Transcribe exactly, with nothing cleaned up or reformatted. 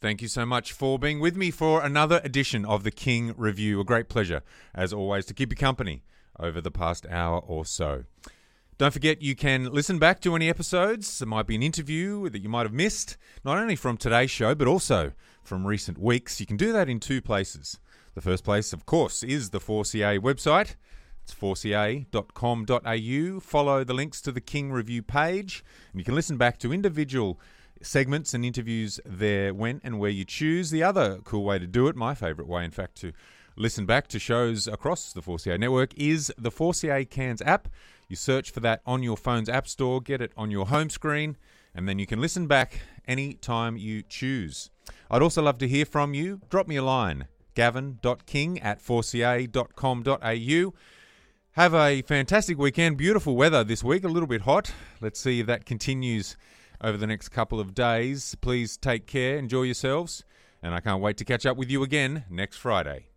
Thank you so much for being with me for another edition of the King Review. A great pleasure, as always, to keep you company over the past hour or so. Don't forget you can listen back to any episodes. There might be an interview that you might have missed, not only from today's show, but also from recent weeks. You can do that in two places. The first place, of course, is the four C A website. It's four c a dot com dot a u. Follow the links to the King Review page, and you can listen back to individual segments and interviews there when and where you choose. The other cool way to do it, my favourite way, in fact, to listen back to shows across the four C A network is the four C A Cairns app. You search for that on your phone's app store, get it on your home screen, and then you can listen back any time you choose. I'd also love to hear from you. Drop me a line, gavin dot king at four c a dot com dot a u. Have a fantastic weekend. Beautiful weather this week, a little bit hot. Let's see if that continues over the next couple of days. Please take care, enjoy yourselves, and I can't wait to catch up with you again next Friday.